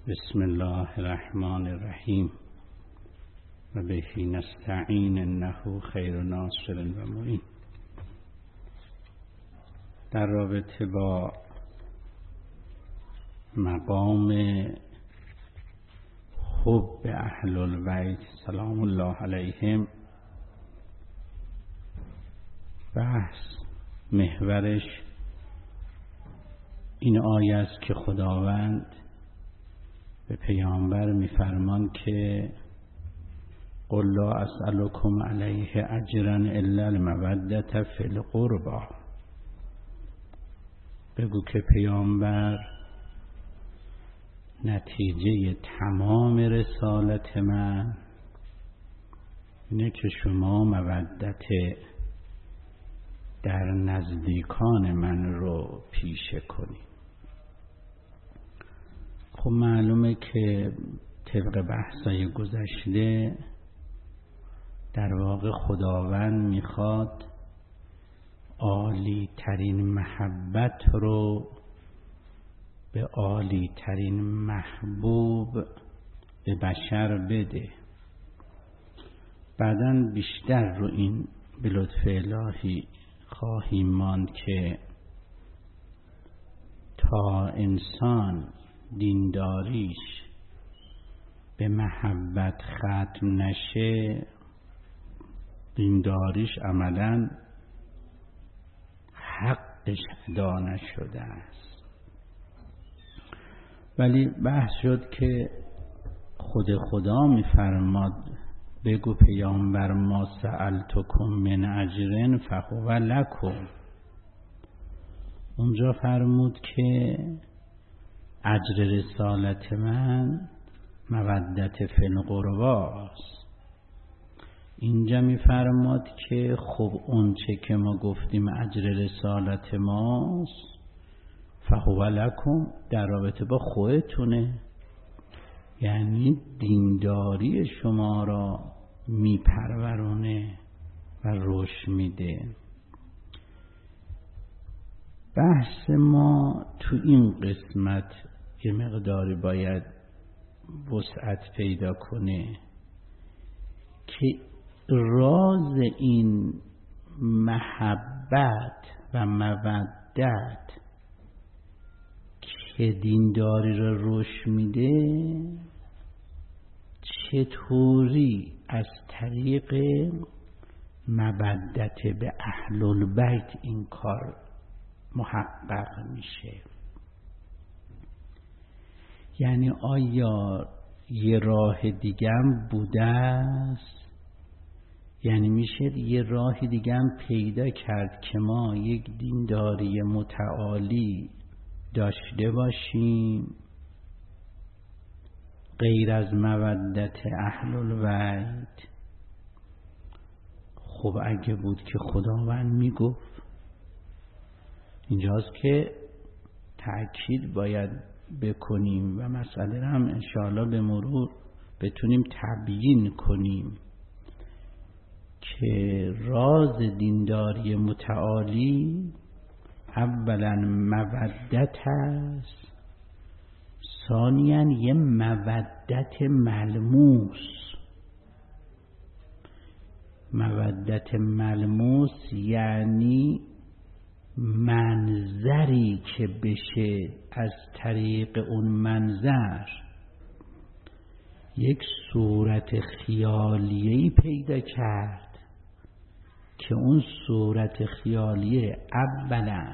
بسم الله الرحمن الرحیم و به نستعین انه خیر ناصر و معین. در رابطه با مقام حب اهل البیت سلام الله علیهم بحث محورش این آیه است که خداوند به پیامبر میفرمان که قل لا اسألكم علیه اجرا الا المودة فی القربى. بگو که پیامبر نتیجه تمام رسالت من اینه که شما مودت در نزدیکان من رو پیشه کنید. خب معلومه که طبق بحثای گذشته در واقع خداوند میخواد عالی ترین محبت رو به عالی ترین محبوب به بشر بده. بعداً بیشتر رو این به لطف الهی خواهیم ماند که تا انسان دینداریش به محبت ختم نشه دینداریش عملاً حقش ادا نشده است. ولی بحث شد که خدا میفرماد بگو پیامبر ما سألتکم من اجر فهو لکم. اونجا فرمود که اجر رسالت من مودت فی القربی است. اینجا میفرماد که خب اون چه که ما گفتیم اجر رسالت ماست فهو لکم در رابطه با خودتونه، یعنی دینداری شما را میپرورونه و رشد میده. بحث ما تو این قسمت یه مقداری باید وسعت پیدا کنه که راز این محبت و مودت که دینداری را رشد میده چطوری از طریق مودت به اهل البیت این کار محقق میشه. یعنی آیا یه راه دیگه هم بوده است؟ یعنی میشه یه راه دیگه هم پیدا کرد که ما یک دینداری متعالی داشته باشیم غیر از مودت اهل البیت؟ خب اگه بود که خداوند میگفت. اینجاست که تأکید باید بکنیم و مسئله هم انشاءالله به مرور بتونیم تبیین کنیم که راز دینداری متعالی اولا مودت است، ثانیاً یه مودت ملموس. مودت ملموس یعنی منظری که بشه از طریق اون منظر یک صورت خیالیه‌ای پیدا کرد که اون صورت خیالیه اولا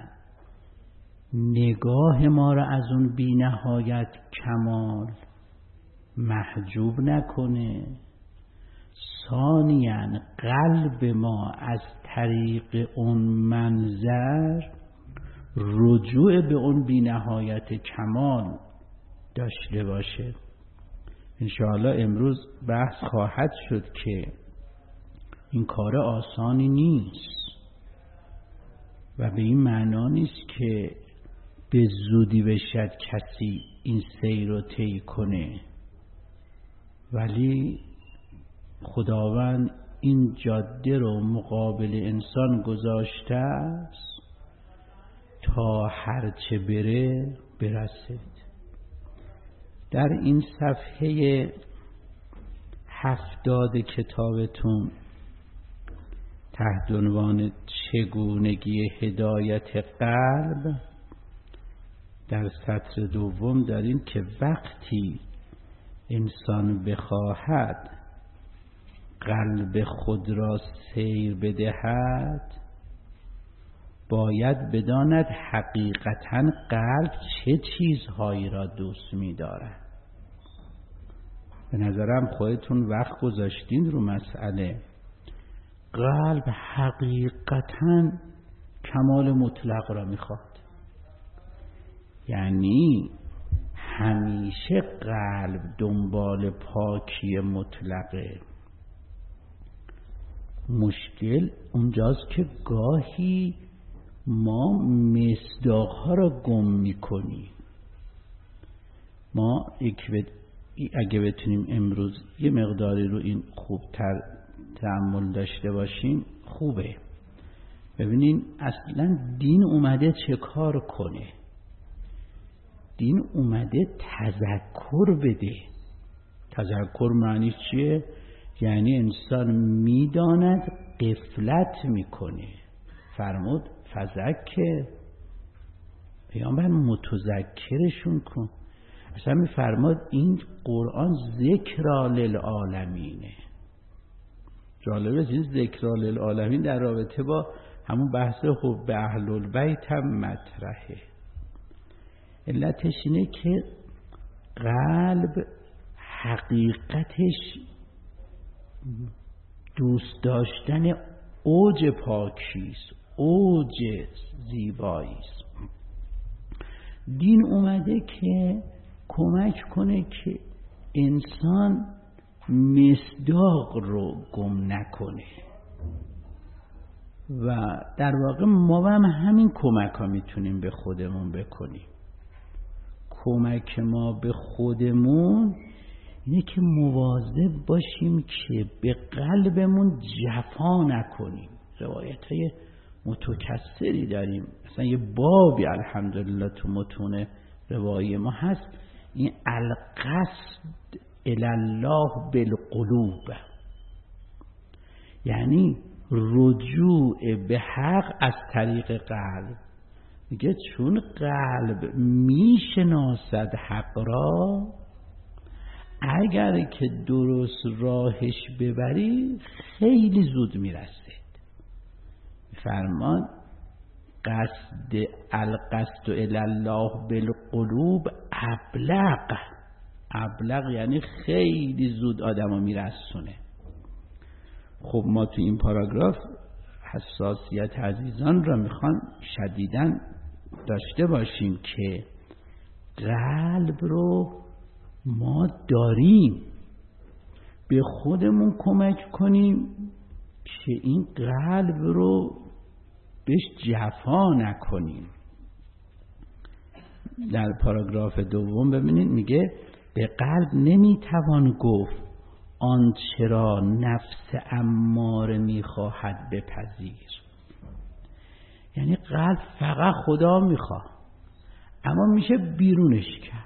نگاه ما را از اون بی نهایت کمال محجوب نکنه، ثانیاً قلب ما از طریق اون منظر رجوع به اون بی نهایت کمال داشته باشه. انشاءالله امروز بحث خواهد شد که این کار آسانی نیست و به این معنا نیست که به زودی بشد کسی این سیر رو طی کنه، ولی خداوند این جاده رو مقابل انسان گذاشته است تا هرچه بره برسد. در این صفحه 70 کتابتون تحت عنوان چگونگی هدایت قلب در سطر دوم داریم که وقتی انسان بخواهد قلب خود را سیر بدهد باید بداند حقیقتاً قلب چه چیزهایی را دوست می‌دارد. به نظرم خودتون وقت گذاشتین رو مسئله. قلب حقیقتاً کمال مطلق را می‌خواد. یعنی همیشه قلب دنبال پاکی مطلقه. مشکل اونجاست که گاهی ما مصداق‌ها را گم می‌کنیم. ما اگه بتونیم امروز یه مقداری رو این خوبتر تأمل داشته باشیم خوبه. ببینین اصلا دین اومده چه کار کنه؟ دین اومده تذکر بده. تذکر معنی چیه؟ یعنی انسان میداند غفلت میکنه. فرمود فذکر، پیامبر متذکرشون کن. اصلا میفرماد این قرآن ذکر للعالمینه. جالبه این ذکر للعالمین در رابطه با همون بحث حب اهل البیت هم مطرحه. علتش اینه که قلب حقیقتش دوست داشتن اوج پاکیست، اوج زیباییست. دین اومده که کمک کنه که انسان مصداق رو گم نکنه و در واقع ما هم همین کمک ها میتونیم به خودمون بکنیم. کمک ما به خودمون اینه که مواظب باشیم که به قلبمون جفا نکنیم. روایت های متکثری داریم، مثلا یه بابی الحمدلله تو متون روایی ما هست، این القصد الی الله بالقلوب، یعنی رجوع به حق از طریق قلب. میگه چون قلب میشناسد حق را، اگر که درست راهش ببری خیلی زود میرسید. فرمان القصد الی الله بالقلوب ابلغ یعنی خیلی زود آدمو میرسونه. خب ما تو این پاراگراف حساسیت عزیزان را میخوان شدیداً داشته باشیم که قلب رو ما داریم، به خودمون کمک کنیم که این قلب رو بهش جفا نکنیم. در پاراگراف دوم ببینید میگه به قلب نمیتوان گفت آنچه را نفس اماره میخواهد بپذیر. یعنی قلب فقط خدا میخواد اما میشه بیرونش کرد.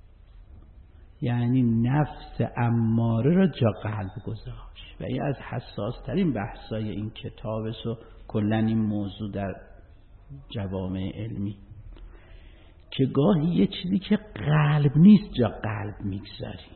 یعنی نفس اماره را جا قلب گذاشت و این از حساس ترین بحثای این کتاب است و کلن این موضوع در جوامع علمی، که گاهی یه چیزی که قلب نیست جا قلب میگذاریم.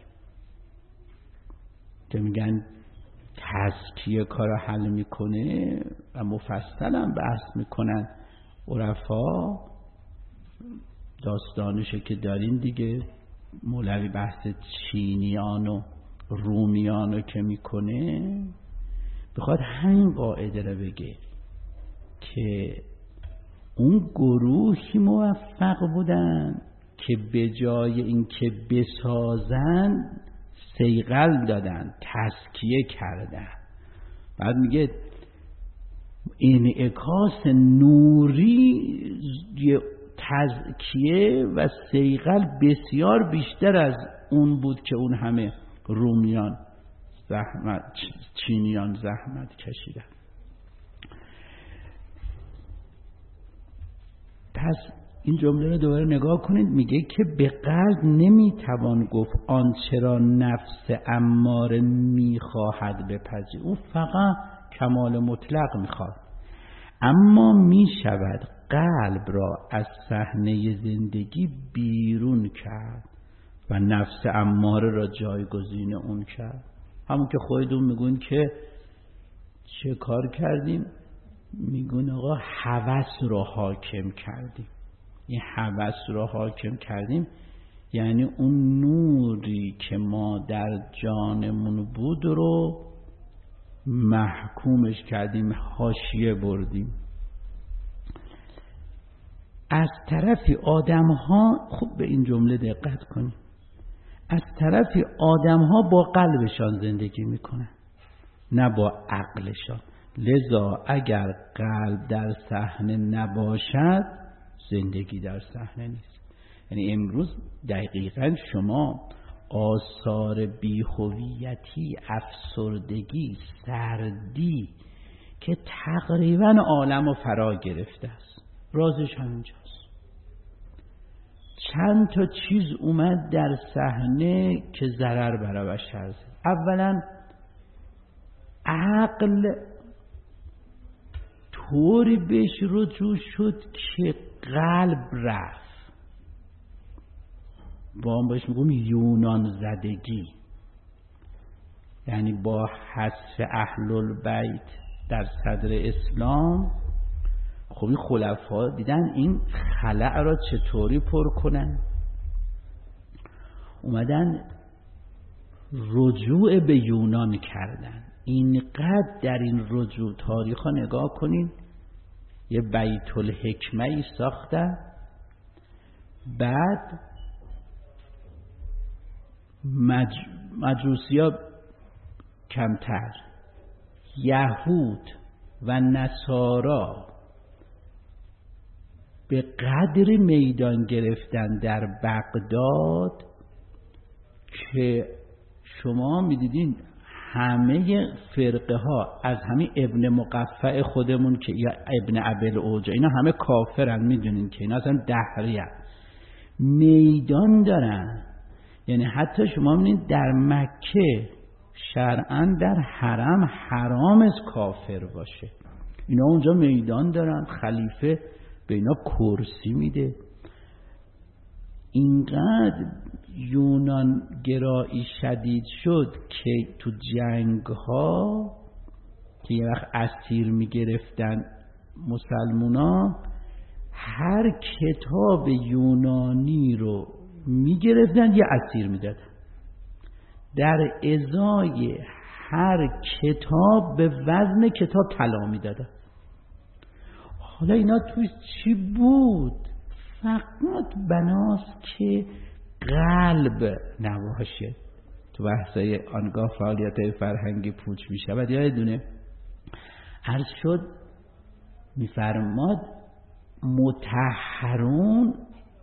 که میگن تزکیه کار حل میکنه و مفصل هم بحث میکنن عرفا. داستانشه که دارین دیگه، مولوی بحث چینیان و رومیان رو که میکنه بخواد همین قاعده رو بگه که اون گروهی موفق بودن که به جای اینکه بسازن صیقل دادن، تزکیه کردن. بعد میگه انعکاس نوری تزکیه و صیقل بسیار بیشتر از اون بود که اون همه رومیان چینیان زحمت کشیدن. پس این جمله رو دوباره نگاه کنید، میگه که به قلب نمیتوان گفت آنچه را نفس اماره میخواهد بپذیر. او فقط کمال مطلق میخواد، اما میشود قلب را از صحنه زندگی بیرون کرد و نفس اماره را جایگزین اون کرد. همون که خودتون میگون که چه کار کردیم، میگون آقا هوس رو حاکم کردیم. این هوس رو حاکم کردیم یعنی اون نوری که ما در جانمون بود رو محکومش کردیم، حاشیه بردیم. از طرفی آدم ها، خوب به این جمله دقت کنیم، از طرفی آدم ها با قلبشان زندگی میکنن نه با عقلشان. لذا اگر قلب در صحنه نباشد زندگی در صحنه نیست. یعنی امروز دقیقاً شما آثار بی‌هویتی، افسردگی، سردی که تقریباً عالم رو فرا گرفته است، رازش همینجاست. چند تا چیز اومد در صحنه که ضرر برای بشر زد. اولاً عقل طوری بهش رجوع شد که قلب رفت. با هم بهش میگم یونان زدگی، یعنی با حذف اهل البیت در صدر اسلام. خب این خلفا دیدن این خلأ را چطوری پر کنن، اومدن رجوع به یونان کردن. اینقدر در این رجوع تاریخ ها نگاه کنین، یه بیت الحکمه ای ساختن، بعد مجوسی ها کمتر، یهود و نصارا به قدر میدان گرفتن در بغداد که شما میدیدین همه فرقه ها از همین ابن مقفع خودمون که یا ابن ابل اوجه، اینا همه کافرن، میدونین که اینا اصلا دهریه میدان دارن. یعنی حتی شما میدونین در مکه شرعاً در حرم حرام از کافر باشه، اینا اونجا میدان دارن، خلیفه به اینا کرسی میده. اینقدر یونان گرایی شدید شد که تو جنگ ها که یه وقت اسیر میگرفتن مسلمونا، هر کتاب یونانی رو میگرفتن یه اسیر میدادن، در ازای هر کتاب به وزن کتاب طلا میدادن. حالا اینا توی چی بود؟ فقط بناست که قلب نباشه. تو بحثای آنگاه فعالیت‌های فرهنگی پوچ میشه. بعد یادتونه عرض شد میفرماد مطهرون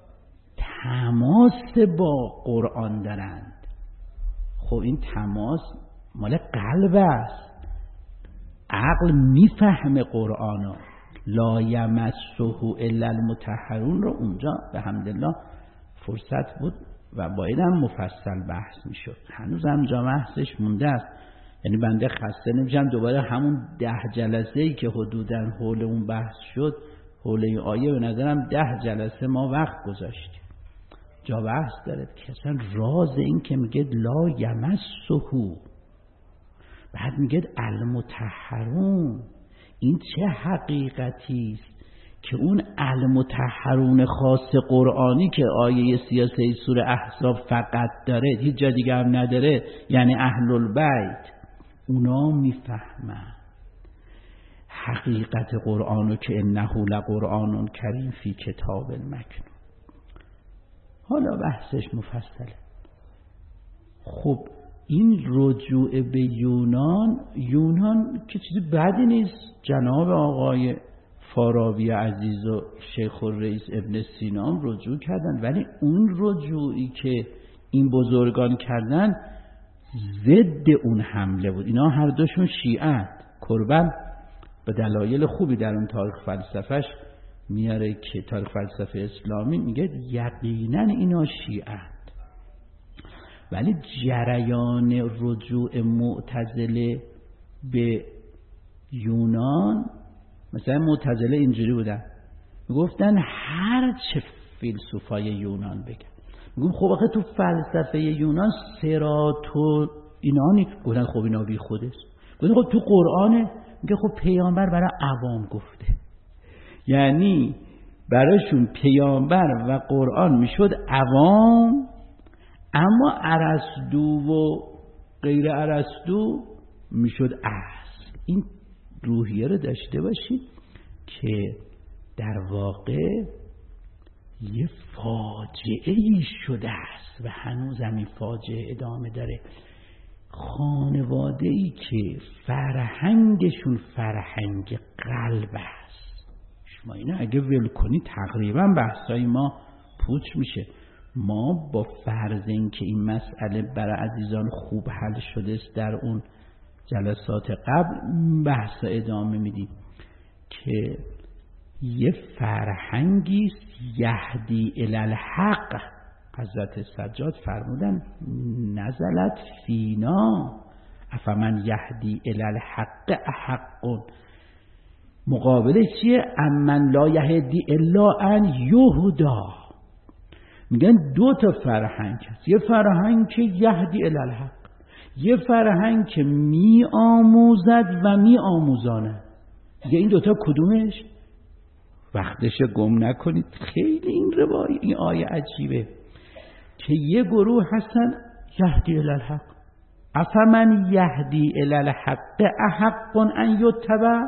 تماس با قرآن دارند. خب این تماس مال قلب است، عقل میفهمه قرآنو. لا یمسه الا المطهرون رو اونجا به حمدالله فرصت بود و باید هم مفصل بحث میشد. هنوز هم جا بحثش مونده است. یعنی بنده خسته نمیشم دوباره همون 10 جلسه‌ای که حدوداً حول اون بحث شد، حول این آیه به نظرم 10 جلسه ما وقت گذاشتیم. جا بحث داره که اصلا راز این که میگه لا یمسه، بعد میگه المطهرون، این چه حقیقتی است که اون المطهرون خاص قرآنی که آیه 33 سوره احزاب فقط داره، هیچ جا دیگه هم نداره، یعنی اهل البیت، اونا میفهمن حقیقت قرآنو که انه لقرآن کریم فی کتاب مکنون. حالا بحثش مفصله. خب این رجوع به یونان که چیز بدی نیست. جناب آقای فارابی عزیز و شیخ الرئیس ابن سینا رجوع کردن، ولی اون رجوعی که این بزرگان کردن ضد اون حمله بود. اینا هر دوشون شیعه. کربن به دلایل خوبی در اون تاریخ فلسفهش میاره که تاریخ فلسفه اسلامی میگه یقینا اینا شیعه‌اند، ولی جریان رجوع معتزله به یونان، مثلا معتزله اینجوری بودن، میگفتن هر چه فیلسوفای یونان بگن، میگم خب آخه تو فلسفه یونان سرات و اینانی گفتن خب اینا بی خودش، گفتن خب تو قرآنه، میگه خب پیامبر برای عوام گفته، یعنی برایشون پیامبر و قرآن میشد عوام، اما ارسطو و غیر ارسطو میشد اصل. این روحیه رو داشته باشید که در واقع یه فاجعه‌ای شده است و هنوز همین فاجعه ادامه داره. خانواده‌ای که فرهنگشون فرهنگ قلب است، شما اینو اگه ول کنی تقریبا بحثای ما پوچ میشه. ما با فرض این که این مسئله برای عزیزان خوب حل شده است در اون جلسات قبل بحث ادامه میدیم که یه فرهنگی یهدی الی الحق. حضرت سجاد فرمودن نزلت فینا افمن یهدی الی الحق احق. مقابلش چیه؟ امن لا یهدی الا ان یهدا. میگن دو تا فرهنگ هست، یه فرهنگ که یهدی الی الحق، یه فرهنگ که می آموزد و می آموزاند. دیگه این دوتا کدومش؟ وقتش گم نکنید، خیلی این روایت این آیه عجیبه که یه گروه هستن یهدی الی الحق. افمن یهدی الی الحق احق ان یتبع.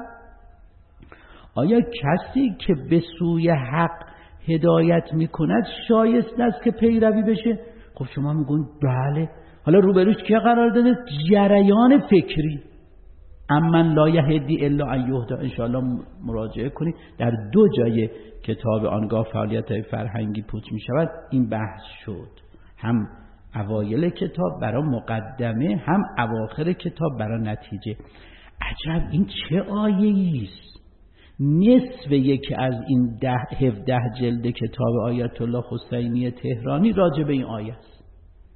آیا کسی که به سوی حق هدایت میکند شایسته است که پیروی بشه؟ خب شما میگون بله. حالا روبروش کیا قرار داده؟ جریان فکری. امن لا یهدی الا ان یهدا. انشاءالله مراجعه کنید، در دو جای کتاب آنگاه فعالیت‌های فرهنگی پوچ میشود این بحث شد، هم اوایل کتاب برای مقدمه، هم اواخر کتاب برای نتیجه. عجب این چه آیه‌ای است! نصف یکی از این 17 جلد کتاب آیت الله حسینی تهرانی راجع به این آیه است.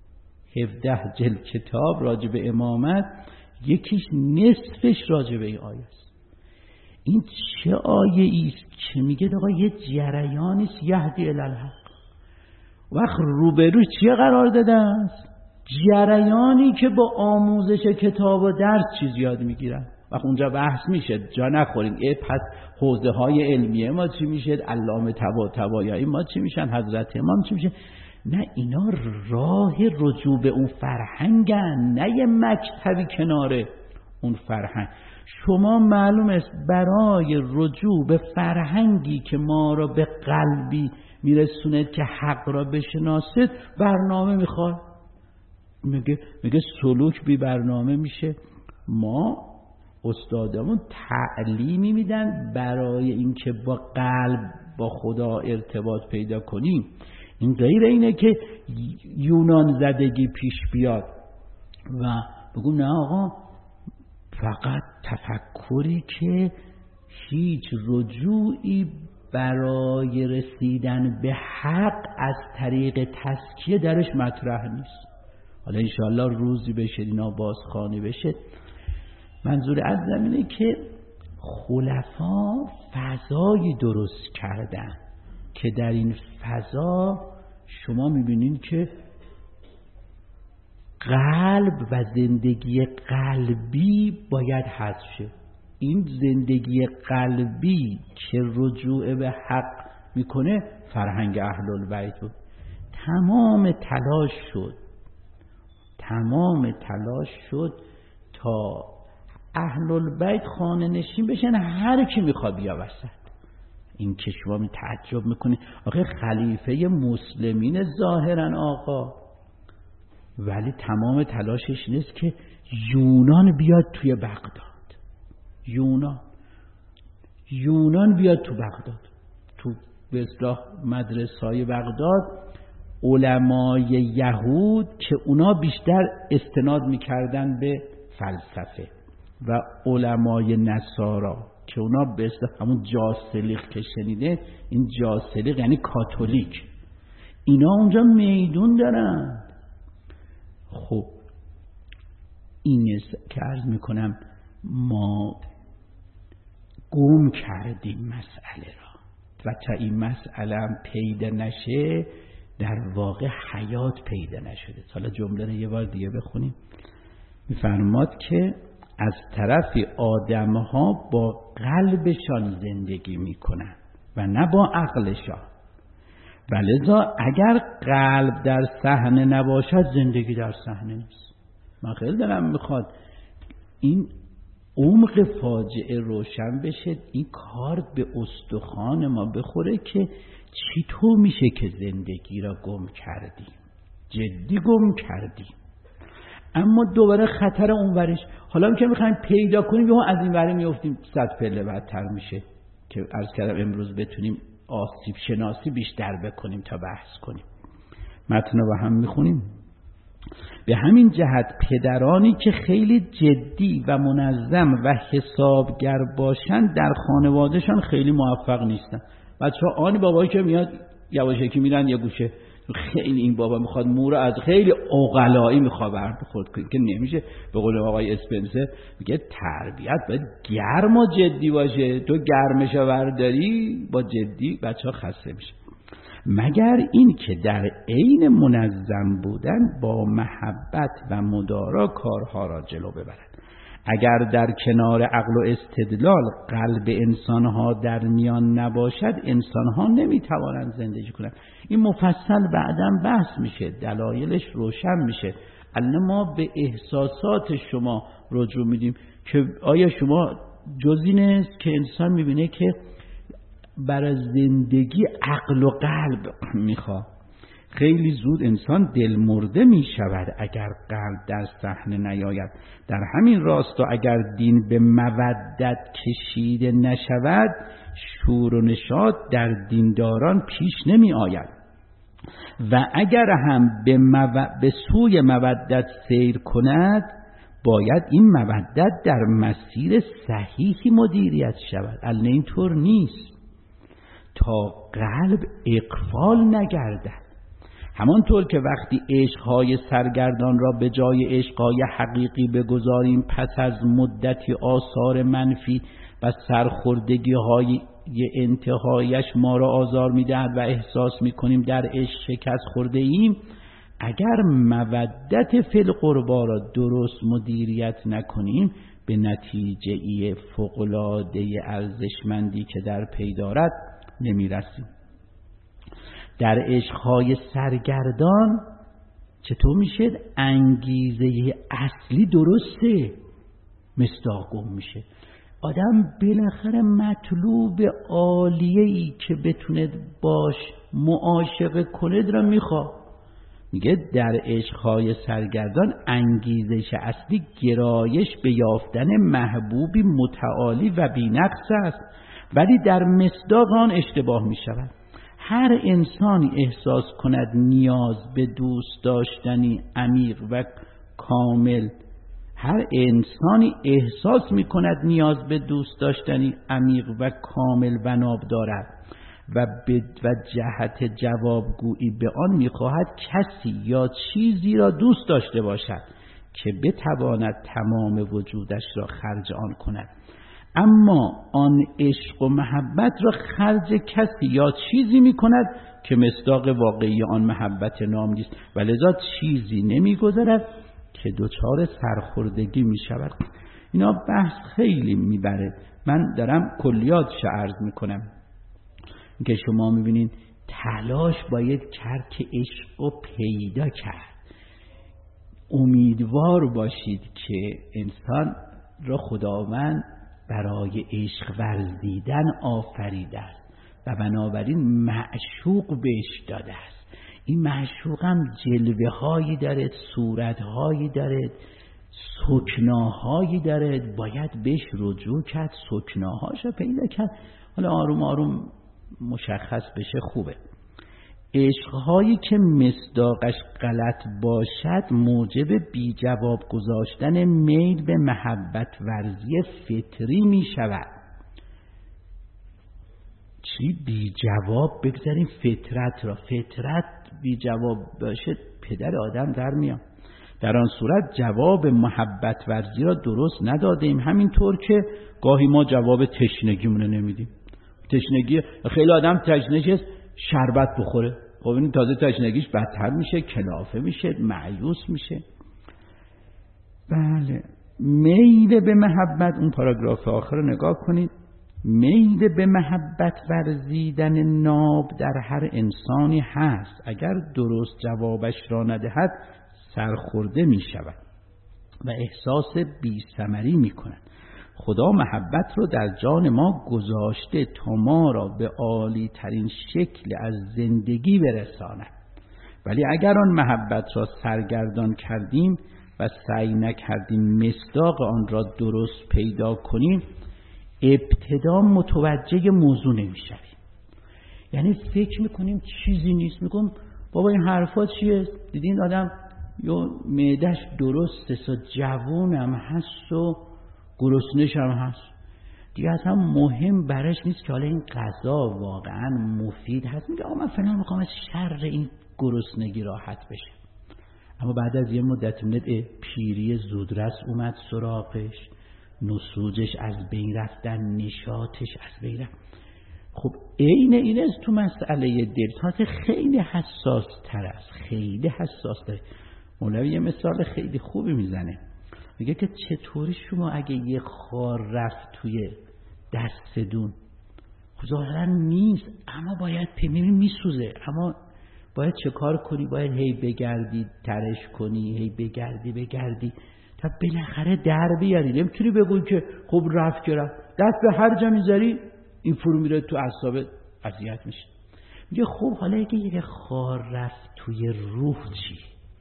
17 جلد کتاب راجع به امامت، یکیش نصفش راجع به این آیه است. این چه آیه‌ای است که میگه آقا یه جریانی است یهدی الی الحق. وقت روبروش چیه قرار داده است؟ جریانی که با آموزش کتاب و درس چیز یاد میگیرن. وقت اونجا بحث میشه، جا نخورین پس حوزه های علمیه ما چی میشه، علامه طباطبایی ما چی میشن، حضرت امام چی میشه. نه، اینا راه رجوع به اون فرهنگن، نه یه مکتبی کناره اون فرهنگ. شما معلوم است برای رجوع به فرهنگی که ما را به قلبی میرسونه که حق را بشناسید برنامه میخواد. میگه سلوک بی برنامه میشه. ما استادمون تعلیمی میدن برای اینکه با قلب با خدا ارتباط پیدا کنیم. این غیر اینه که یونان زدگی پیش بیاد و بگو نه آقا فقط تفکری که هیچ رجوعی برای رسیدن به حق از طریق تزکیه درش مطرح نیست. حالا انشاءالله روزی بشه اینا بازخوانی بشه. منظور از اینه که خلفا فضایی درست کردن که در این فضا شما میبینین که قلب و زندگی قلبی باید حذف شه. این زندگی قلبی که رجوع به حق میکنه فرهنگ اهل البیت بود. تمام تلاش شد تا اهل البیت خانه نشین بشن، هر کی میخواد بیا وسط. این که شما می تعجب میکنی آخه خلیفه مسلمین ظاهرا آقا، ولی تمام تلاشش نیست که یونان بیاد توی بغداد. یونان بیاد تو بغداد، تو به اصطلاح مدرسه‌های بغداد علمای یهود که اونا بیشتر استناد میکردن به فلسفه و علمای نصارا که اونا به اصطلاح همون جاسلیق که شنیده، این جاسلیق یعنی کاتولیک، اینا اونجا میدون دارن. خب این که عرض میکنم ما گم کردیم مسئله را و تا این مسئله هم پیدا نشه در واقع حیات پیدا نشده. حالا جمله رو یه بار دیگه بخونیم. میفرماد که از طرفی آدم‌ها با قلبشان زندگی میکنن و نه با عقلشان، ولذا اگر قلب در صحنه نباشد زندگی در صحنه نیست. من خیلی دلم میخواد این عمق فاجعه روشن بشه، این کار به استخوان ما بخوره که چطور میشه که زندگی را گم کردیم، جدی گم کردیم، اما دوباره خطر اونورش. حالا که میخوایم پیدا کنیم یا از این وره میافتیم 100 پله بدتر میشه که عرض کردم امروز بتونیم آسیب شناسی بیشتر بکنیم تا بحث کنیم. متن رو با هم میخونیم. به همین جهت پدرانی که خیلی جدی و منظم و حسابگر باشند در خانوادهشان خیلی موفق نیستن. بچه‌ها آنی بابایی که میاد یواشکی میرن یه گوشه، خیلی این بابا میخواد مو رو از خیلی عقلایی میخواد برخورد کنه که نمیشه. به قول آقای اسپنسر میگه تربیت باید گرم و جدی باشه، تو گرمش برداری با جدی بچه‌ها خسته میشه. مگر این که در عین منظم بودن با محبت و مدارا کارها را جلو ببرد. اگر در کنار عقل و استدلال قلب انسانها در میان نباشد، انسانها نمیتوانند زندگی کنند. این مفصل بعداً بحث میشه، دلایلش روشن میشه. الان ما به احساسات شما رجوع میدیم که آیا شما جز این است که انسان میبینه که برای زندگی عقل و قلب میخواد. خیلی زود انسان دلمرده میشود اگر قلب در صحنه نیاید. در همین راستا اگر دین به مودت کشیده نشود، شور و نشاط در دینداران پیش نمی آید و اگر هم به سوی مودت سیر کند، باید این مودت در مسیر صحیحی مدیریت شود. الان اینطور نیست تا قلب اغفال نگردد. همانطور که وقتی عشقهای سرگردان را به جای عشقهای حقیقی بگذاریم، پس از مدتی آثار منفی و سرخوردگی های انتهایش ما را آزار می‌دهد و احساس می‌کنیم در عشق شکست خورده ایم، اگر مودت فی القربا را درست مدیریت نکنیم، به نتیجه فوق‌العاده ارزشمندی که در پی دارد نمی‌رسیم. در عشقهای سرگردان چطور میشه؟ انگیزه اصلی درسته، مصداق گم میشه. آدم بالاخره مطلوب عالیه‌ای که بتونه باش معاشقه کنه را میخواد. میگه در عشقهای سرگردان انگیزش اصلی گرایش به یافتن محبوبی متعالی و بی‌نقص است، ولی در مصداق آن اشتباه میشود. هر انسانی احساس کند نیاز به دوست داشتنی عمیق و کامل، هر انسانی احساس می کند نیاز به دوست داشتنی عمیق و کامل و ناب دارد و جهت جوابگویی به آن می خواهد کسی یا چیزی را دوست داشته باشد که بتواند تمام وجودش را خرج آن کند. اما آن عشق و محبت را خرج کسی یا چیزی می کند که مصداق واقعی آن محبت نام نیست و لذا چیزی نمی گذرد که دچار سرخوردگی می شود. اینا بحث خیلی می بره. من دارم کلیاتش عرض می کنم که شما می بینید تلاش باید کرد که عشق رو پیدا کرد. امیدوار باشید که انسان را خداوند برای عشق ورزیدن آفریده است و بنابراین معشوق بهش داده است. این معشوق هم جلوه هایی دارد، صورت هایی دارد، سکناهایی دارد. باید بهش رجوع کرد، سکناهاش رو پیدا کرد. حالا آروم آروم مشخص بشه خوبه. عشقهایی که مصداقش غلط باشد موجب بی جواب گذاشتن میل به محبت ورزی فطری می شود. بی جواب بگذاریم فطرت را. فطرت بی جواب باشه پدر آدم در میاد. در آن صورت جواب محبت ورزی را درست ندادیم. همینطور که گاهی ما جواب تشنگیمون رو نمیدیم. تشنگی خیلی آدم تشنگیش شربت بخوره، خب این تازه تشنگیش بدتر میشه، کلافه میشه، مایوس میشه. بله، میل به محبت، اون پاراگراف آخر رو نگاه کنید. میل به محبت ورزیدن ناب در هر انسانی هست. اگر درست جوابش را ندهد سرخورده می شود و احساس بی‌ثمری می کند. خدا محبت رو در جان ما گذاشته تا ما را به عالی ترین شکل از زندگی برساند، ولی اگر آن محبت را سرگردان کردیم و سعی نکردیم مصداق آن را درست پیدا کنیم، ابتدا متوجه موضوع نمیشویم. یعنی فکر میکنیم چیزی نیست، میگم بابا این حرفا چیه؟ دیدین آدم یا معده‌اش درسته، جوونم هست و گرسنه‌ش هم هست دیگه، اصلا مهم براش نیست که حالا این غذا واقعا مفید هست. میگه آقا من فلان میخوام از شر این گرسنگی راحت بشه. اما بعد از یه مدت پیری زودرس اومد سراغش، نسوجش از بین رفتن، نشاطش از بین رفت. خب عین این است تو مسئله دل، خیلی حساس تر است، خیلی حساس تر. مولوی یه مثال خیلی خوبی میزنه، میگه که چطوری شما اگه یه خار رفت توی دستتون، خب ظاهرا نیست اما باید میسوزه، اما باید چه کار کنی؟ باید هی بگردی ترش کنی، هی بگردی تا بالاخره در بیاری. نمیتونی بگوی که خب رفت که رفت، دست به هر جا میذاری این فرو میره تو اعصابت، اذیت میشه. میگه خب حالا اگه یه خار رفت توی روح چی؟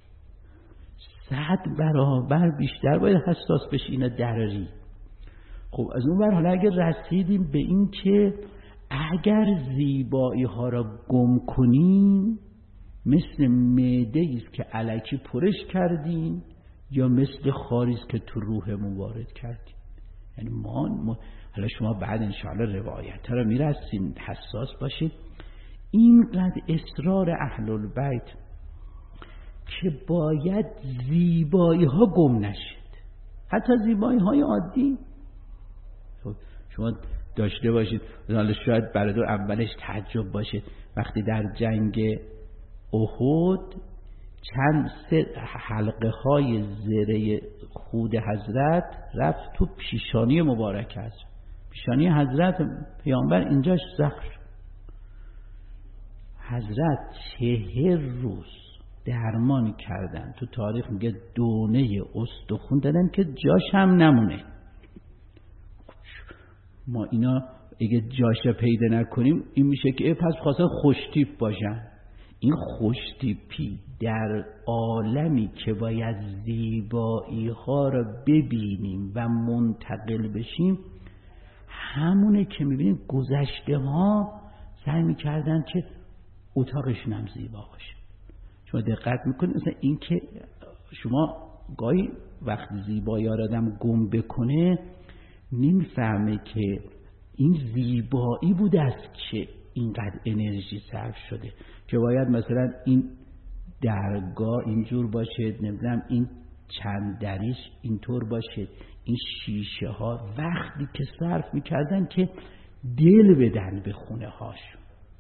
100 برابر بیشتر باید حساس بشی اینا دراری. خب از اون ور حالا اگر رسیدیم به این که اگر زیبایی ها را گم کنیم مثل معده ایست که الکی پرش کردیم یا مثل خاری است که تو روحمون وارد کردیم. یعنی ما حالا شما بعد انشاءالله روایت ها را میرسیم، حساس باشید. اینقدر اصرار اهل البیت که باید زیبایی ها گم نشد، حتی زیبایی های عادی. شما داشته باشید، حالا شاید برادر اولش تعجب باشه وقتی در جنگ احد چند حلقه های زره خود حضرت رفت تو پیشانی مبارک حضرت، پیشانی حضرت پیامبر اینجاش زخم. حضرت 40 روز درمان کردن، تو تاریخ میگه دونه استخون دادن که جاش هم نمونه. ما اینا اگه جاش پیدا نکنیم این میشه که پس خواستن خوشتیپ باشن. این خوشتیپی در عالمی که باید زیبایی ها را ببینیم و منتقل بشیم، همونه که میبینیم گذشته ها سعی میکردن که اتاقشون هم زیبا باشه. شما دقت میکنید مثلا این که شما گاهی وقت زیبایی ها را آدم گم بکنه نمیفهمه که این زیبایی بوده است که اینقدر انرژی صرف شده، که باید مثلا این درگاه اینجور باشه، نمیدونم این چند دریش اینطور باشه، این شیشه ها وقتی که صرف میکردن که دل بدن به خونه هاشون،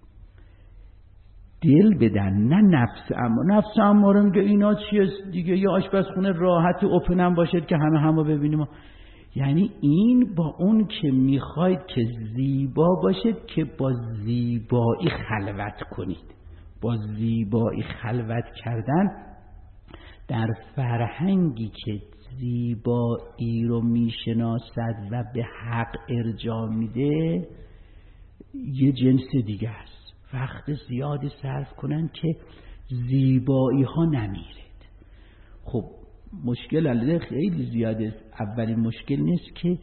دل بدن، نه نفس. اما نفس اماره میگه اینا چیه دیگه، یا آشپزخونه راحت اوپن باشد که همه ببینیم. یعنی این با اون که میخواید که زیبا باشد که با زیبایی خلوت کنید. با زیبایی خلوت کردن در فرهنگی که زیبایی رو میشناسد و به حق ارجاع میده یه جنس دیگه است. وقت زیادی صرف کنن که زیبایی ها نمیرد. خب مشکل علیه خیلی زیاده. اولین مشکل نیست که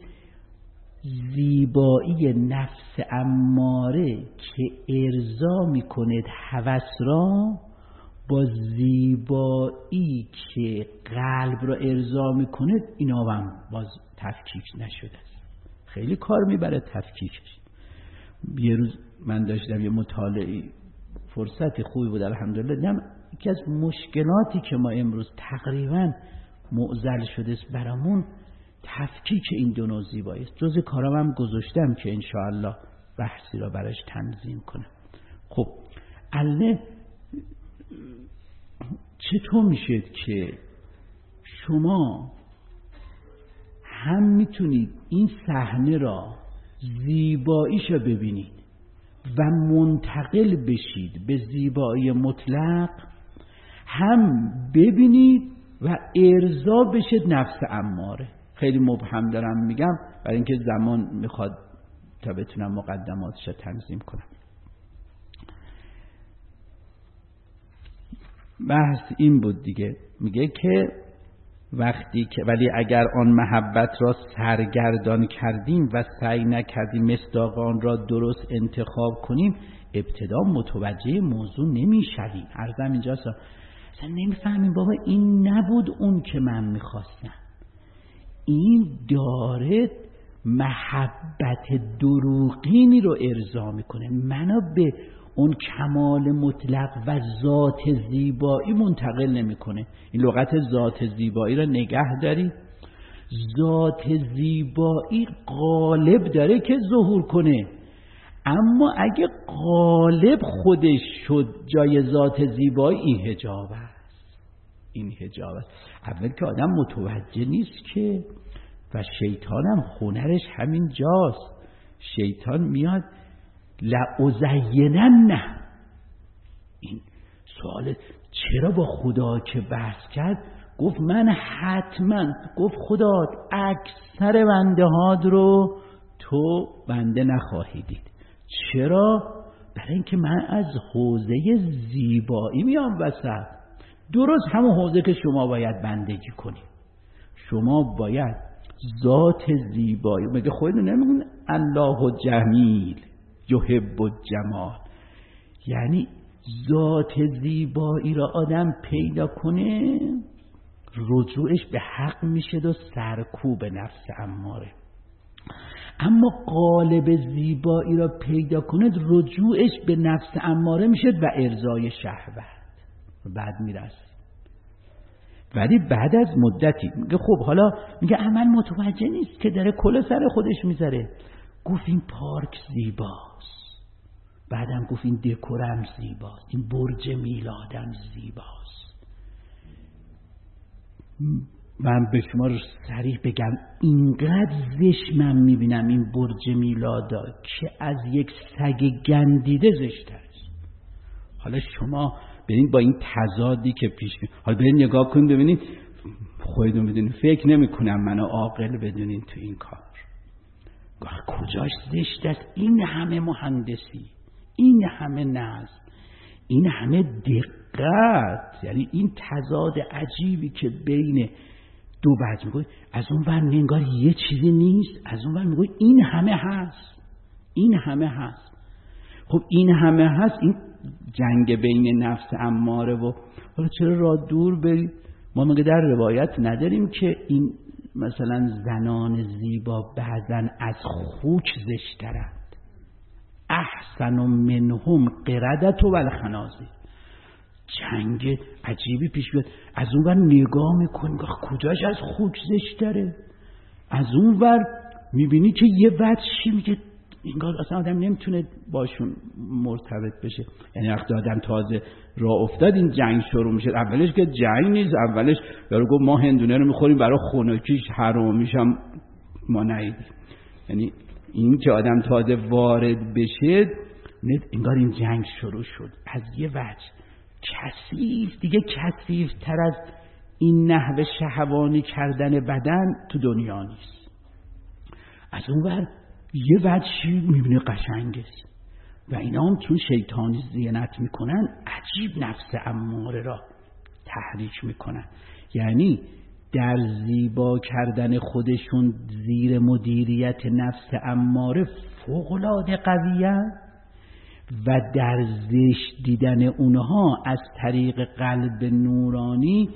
زیبایی نفس اماره که ارضا میکند هوس را با زیبایی که قلب را ارضا میکند اینا هم باز تفکیک نشده است. خیلی کار میبره تفکیکش. یه روز من داشتم یه مطالعه، فرصت خوبی بود الحمدلله، دیدم یکی از مشکلاتی که ما امروز تقریبا معضل شده است برامون تفکیک این دو نوع زیبایی است. جز کارام هم گذاشتم که انشاءالله بحثی را براش تنظیم کنم. خب الان چطور میشه که شما هم میتونید این صحنه را زیباییش را ببینید و منتقل بشید به زیبایی مطلق، هم ببینید و ارضا بشید نفس اماره؟ خیلی مبهم دارم میگم برای اینکه زمان میخواد تا بتونم مقدماتش رو تنظیم کنم. بحث این بود دیگه، میگه که وقتی که ولی اگر آن محبت را سرگردان کردیم و سعی نکردیم مصداق آن را درست انتخاب کنیم، ابتدا متوجه موضوع نمیشویم. عرضم اینجاست اصلا نمیفهمیم بابا این نبود اون که من میخواستم، این داره محبت دروغینی رو ارضا میکنه، منو به اون کمال مطلق و ذات زیبایی منتقل نمیکنه. این لغت ذات زیبایی رو نگه داری. ذات زیبایی غالب داره که ظهور کنه، اما اگه غالب خودش شد جای ذات زیبایی، این حجاب است. این حجاب است. اول که آدم متوجه نیست که، و شیطان هم هنرش همین جاست. شیطان میاد لأزینن، این سوال چرا با خدا که بحث کرد گفت من حتما، گفت خدا اکثر بنده هاد رو تو بنده نخواهی دید. چرا؟ برای اینکه من از حوزه زیبایی میام وسط. درست همون حوزه که شما باید بندگی کنید. شما باید ذات زیبایی، مگه خودتون نمیگن الله جمیل یحب الجمال؟ یعنی ذات زیبایی را آدم پیدا کنه، رجوعش به حق میشه و سرکوب نفس اماره. اما قالب زیبایی را پیدا کنه، رجوعش به نفس اماره میشه و ارضای شهوت. بعد میرسه. ولی بعد از مدتی میگه خب حالا میگه عمل متوجه نیست که داره کل سر خودش میذاره. گفت این پارک زیباست، بعدم گفت این دکورم زیباست، این برج میلادم زیباست. من به شما رو صریح بگم اینقدر زشت من میبینم این برج میلادا که از یک سگ گندیده زشت‌تر است. حالا شما ببینید با این تضادی که پیش میاد، حالا برید نگاه کنید ببینید، خودتون بدونید، فکر نمی‌کنم منو عاقل بدونین تو این کار. کجاش زشت است؟ این همه مهندسی، این همه نظم، این همه دقت، یعنی این تضاد عجیبی که بین دو وجه میگوی، از اون ور انگار یه چیزی نیست، از اون ور میگوی این همه هست، این همه هست. خب این همه هست، این جنگ بین نفس اماره و حالا چرا راه دور بری؟ ما مگه در روایت نداریم که این مثلا زنان زیبا بعضن از خوک زشترند؟ احسن منهم قردت و الخنازیر. جنگ عجیبی پیش بیاد، از اون ور نگاه میکنی کجاش از خوک زشتره، از اون ور میبینی که یه وجهی میگه اینگاه اصلا آدم نمیتونه باشون مرتبط بشه. یعنی وقتی آدم تازه راه افتاد این جنگ شروع میشه، اولش که جنگ نیست، اولش یارو گفت ما هندونه رو میخوریم برای خنکیش حرامیش هم ما نیدیم. یعنی این که آدم تازه وارد بشه انگار این جنگ شروع شد. از یه وجه کثیف، دیگه کثیف تر از این نحوه شهوانی کردن بدن تو دنیا نیست. از اون ور یه وجهی میبینه قشنگ است و اینا هم چون شیطانی زینت میکنن عجیب نفس اماره را تحریک میکنن. یعنی در زیبا کردن خودشون زیر مدیریت نفس اماره فوق‌العاده قویه و در زشت دیدن اونها از طریق قلب نورانی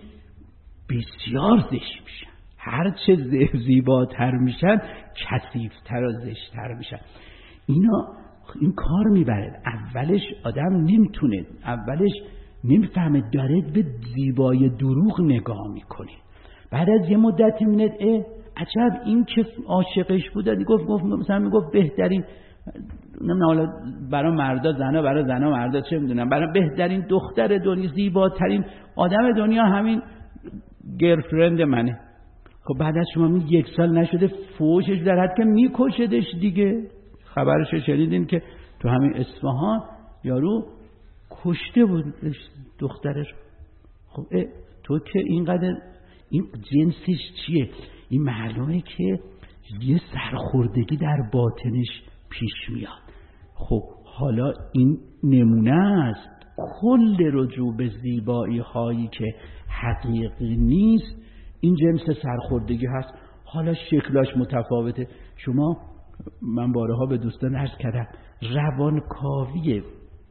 بسیار زشت میشن. هرچه زیباتر میشن کثیفتر و زشتر میشن. اینا این کار میبره. اولش آدم نمیتونه، اولش نمیفهمه، داره به زیبایی دروغ نگاه میکنه. بعد از یه مدتی میبینه عجب این که عاشقش بود، گفت مثلا میگفت بهترین، نمیدونم حالا برای مردا زنا، برای زنا مردا، چه میدونم، برای بهترین دختر دنیا، زیباترین آدم دنیا همین گرفرند منه. خب بعد از شما 1 سال نشده فوشش در حد که میکشدش دیگه. خبرشو شنیدین که تو همین اصفهان یارو کشته بود دخترش. خب تو که اینقدر این جنسش چیه؟ این معلومه که یه سرخوردگی در باطنش پیش میاد. خب حالا این نمونه است. کل رجوع به زیبایی هایی که حقیقی نیست این جنس سرخوردگی هست. حالا شکلاش متفاوته. من بارها به دوستان عرض کردم روانکاوی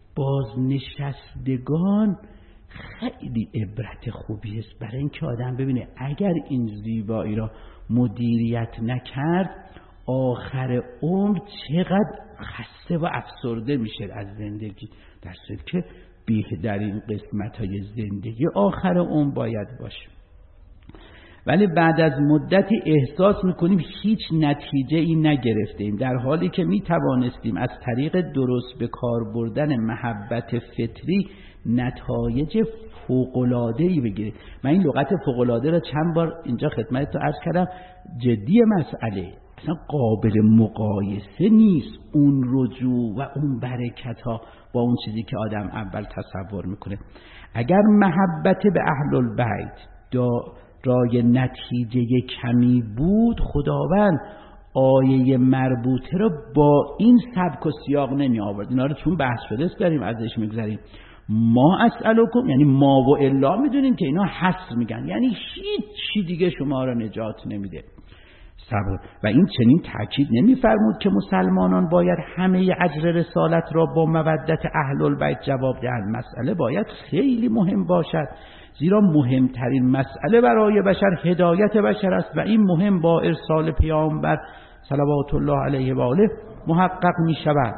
بازنشستگان خیلی عبرت خوبی است برای اینکه آدم ببینه اگر این زیبایی را مدیریت نکرد آخر عمر چقدر خسته و افسرده میشه از زندگی، در صورتی که بهترین قسمت‌های زندگی آخر عمر باید باشه. ولی بعد از مدتی احساس میکنیم هیچ نتیجه ای نگرفتیم، در حالی که میتوانستیم از طریق درست به کار بردن محبت فطری نتایج فوق‌العاده‌ای بگیریم. من این لغت فوق‌العاده را چند بار اینجا خدمتتون عرض کردم. جدی مسئله اصلا قابل مقایسه نیست اون رجوع و اون برکت ها با اون چیزی که آدم اول تصور میکنه. اگر محبت به اهل البیت رای نتیجه کمی بود، خداوند آیه مربوطه را با این سبک و سیاق نمی آورد. اینا رو چون بحث شده است داریم ازش میگذریم. ما اسألکم یعنی ما و الا، میدونیم که اینا حصر میگن، یعنی هیچ چی دیگه شما را نجات نمیده. صبر. و این چنین تأکید نمی‌فرمود که مسلمانان باید همه اجر رسالت را با مودت اهل البیت جواب دهند. مسئله باید خیلی مهم باشد، زیرا مهمترین مسئله برای بشر هدایت بشر است و این مهم با ارسال پیامبر صلوات الله علیه و آله محقق می شود.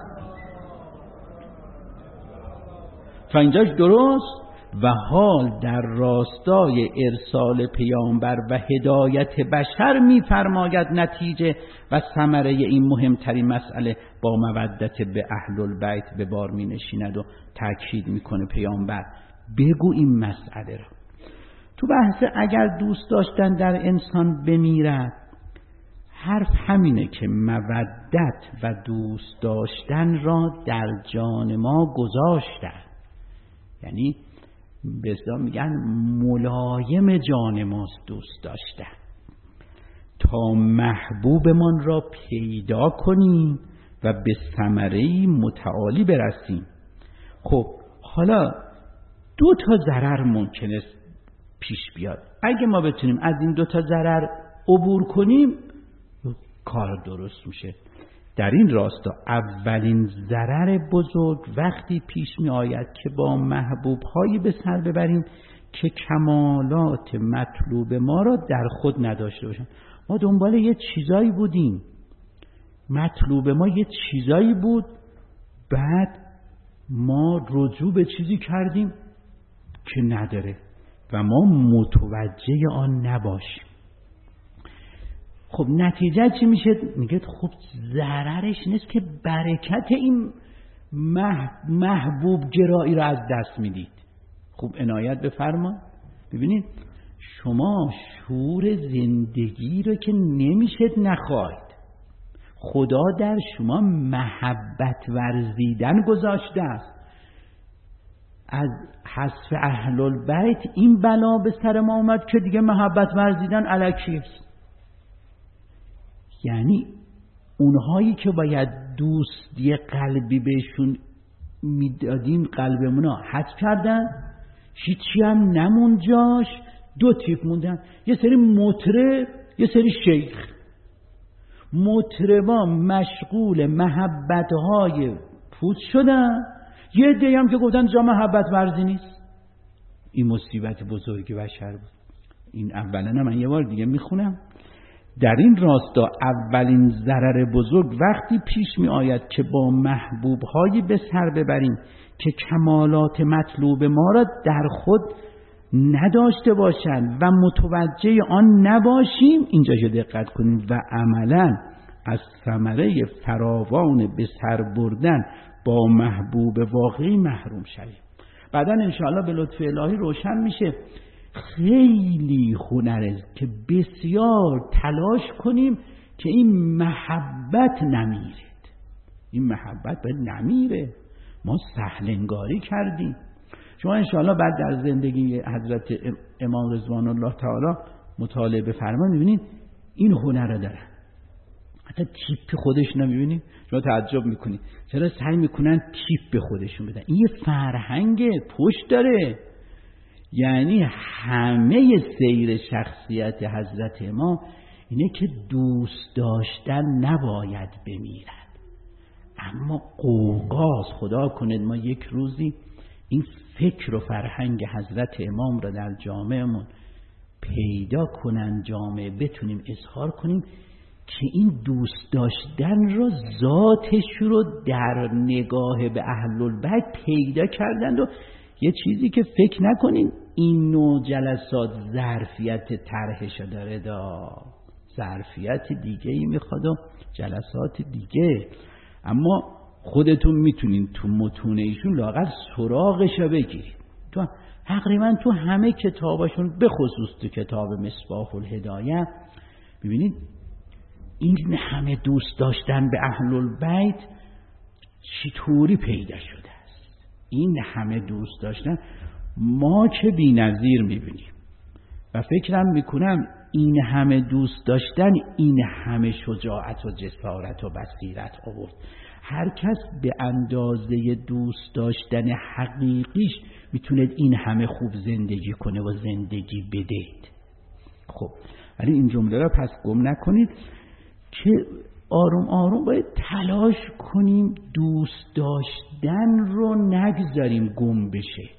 تا اینجاش درست. و حال در راستای ارسال پیامبر و هدایت بشر می‌فرماید نتیجه و ثمره این مهمترین مسئله با مودت به اهل البیت به بار می‌نشیند و تاکید می‌کنه پیامبر بگو این مسئله را. تو بحث اگر دوست داشتن در انسان بمیرد، حرف همینه که مودت و دوست داشتن را در جان ما گذاشتن، یعنی به اصطلاح میگن ملایم جان ماست دوست داشتن، تا محبوبمان را پیدا کنیم و به ثمره متعالی برسیم. خب حالا 2 ضرر ممکنه پیش بیاد. اگه ما بتونیم از این 2 ضرر عبور کنیم کار درست میشه. در این راستا اولین ضرر بزرگ وقتی پیش می آید که با محبوب هایی به سر ببریم که کمالات مطلوب ما را در خود نداشته باشن. ما دنبال یه چیزایی بودیم، مطلوب ما یه چیزایی بود، بعد ما رجوع به چیزی کردیم که نداره و ما متوجه آن نباشیم. خب نتیجه چی میشه؟ میگه خب ضررش نیست که برکت این محبوب گرایی رو از دست میدید. خوب عنایت بفرما. ببینید شما شعور زندگی رو که نمیشه نخواهید. خدا در شما محبت ورزیدن گذاشته است. از حذف اهل البیت این بلا به سر ما اومد که دیگه محبت ورزیدن الکی است. یعنی اونهایی که باید دوستی قلبی بهشون میدادیم قلبمون رو حذف کردن، هیچی هم نمون جاش. 2 تیپ موندن، یه سری مطرب، یه سری شیخ. مطربا مشغول محبت‌های پوچ شدن، یه عده‌ای هم که گفتن جا محبت ورزی نیست. این مصیبت بزرگی بشر بود. این اولا من یه بار دیگه میخونم. در این راستا اولین ضرر بزرگ وقتی پیش می آید که با محبوب‌هایی به سر ببریم که کمالات مطلوب ما را در خود نداشته باشند و متوجه آن نباشیم، اینجا دقت کنیم، و عملاً از ثمره فراوان به سر بردن با محبوب واقعی محروم شویم. بعداً انشاءالله به لطف الهی روشن میشه خیلی هنره که بسیار تلاش کنیم که این محبت نمیرد. این محبت باید نمیره. ما سهل انگاری کردیم. شما انشاءالله بعد در زندگی حضرت امام رضوان الله تعالی مطالعه بفرمایید میبینید این هنر رو دارن. حتی تیپ خودش نمیبینید، شما تعجب میکنید چرا سعی میکنن تیپ به خودشون بدن. این یه فرهنگ پشت داره. یعنی همه سیر شخصیت حضرت امام اینه که دوست داشتن نباید بمیرد، اما قوقاست. خدا کنید ما یک روزی این فکر و فرهنگ حضرت امام را در جامعهمون پیدا کنن، جامعه بتونیم اظهار کنیم که این دوست داشتن را ذاتش رو در نگاه به اهل البیت پیدا کردند. و یه چیزی که فکر نکنین این نوع جلسات ظرفیت طرحش داره، ظرفیت دیگه ای میخواد و جلسات دیگه، اما خودتون میتونین تو متون ایشون لااقل سراغش رو بگیرید. تو تقریبا تو همه کتاباشون، به خصوص تو کتاب مصباح الهدایه، ببینید این همه دوست داشتن به اهل البیت چطوری پیدا شده است. این همه دوست داشتن ما که بی‌نظیر میبینیم و فکرم میکنم این همه دوست داشتن این همه شجاعت و جسارت و بصیرت آورد. هر کس به اندازه دوست داشتن حقیقیش میتونه این همه خوب زندگی کنه و زندگی بدهید. خب ولی این جمله را پس گم نکنید که آروم آروم باید تلاش کنیم دوست داشتن رو نگذاریم گم بشه.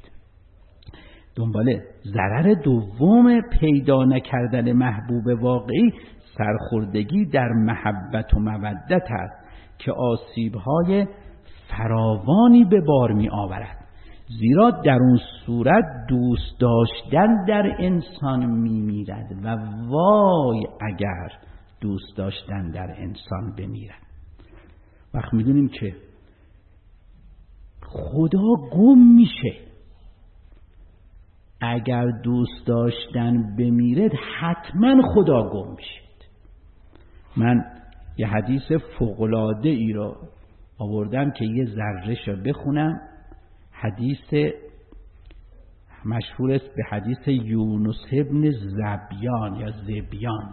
دنباله ضرر دوم پیدا نکردن محبوب واقعی سرخوردگی در محبت و مودت است که آسیب‌های فراوانی به بار می آورد. زیرا در اون صورت دوست داشتن در انسان می میرد و وای اگر دوست داشتن در انسان بمیرد. وقت می دونیم که خدا گم میشه. اگر دوست داشتن بمیرد حتما خدا گم میشه. من یه حدیث فوق‌العاده ای رو آوردم که یه ذره‌ش رو بخونم. حدیث مشهور است به حدیث یونس ابن زبیان یا زبیان.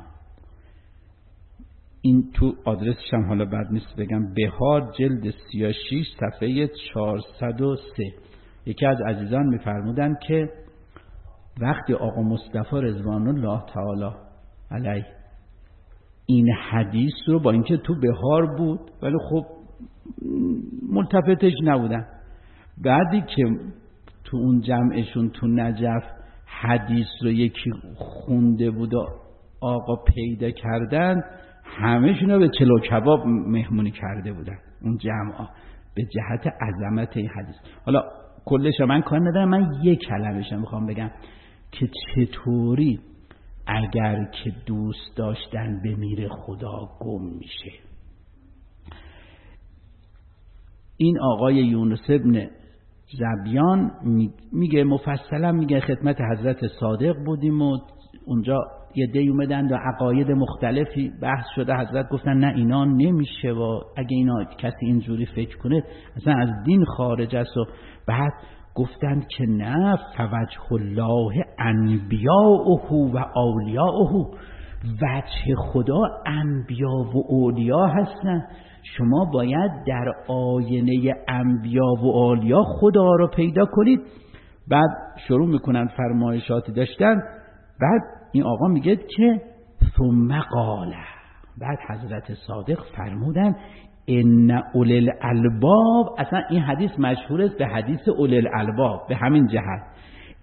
این تو آدرسش هم حالا بد نیست بگم، بهار جلد 36 صفحه 403. یکی از عزیزان می‌فرمودن که وقتی آقا مصطفی رضوان الله تعالی علیه این حدیث رو، با اینکه تو بهار بود ولی خب ملتفتش نبودن، بعدی که تو اون جمعشون تو نجف حدیث رو یکی خونده بود و آقا پیدا کردن، همه‌شون رو به چلو کباب مهمونی کرده بودن اون جمعا به جهت عظمت این حدیث. حالا کلش من کار ندارم، من یک کلمه‌ش میخوام بگم که چطوری اگر که دوست داشتن بمیره خدا گم میشه. این آقای یونس ابن زبیان میگه، مفصلا میگه خدمت حضرت صادق بودیم و اونجا یه دی اومدن و عقاید مختلفی بحث شده. حضرت گفتن نه اینا نمیشه و اگه اینا کسی اینجوری فکر کنه اصلا از دین خارج است. و بعد گفتند که نه، فوجه الله انبیاؤه و اولیاؤه، وجه خدا انبیا و اولیا هستن. شما باید در آینه انبیا و اولیا خدا رو پیدا کنید. بعد شروع میکنن فرمایشاتی داشتن. بعد این آقا میگه که ثم قال، بعد حضرت صادق فرمودن ان اولی الالباب، اصلا این حدیث مشهور است به حدیث اولی الالباب به همین جهت،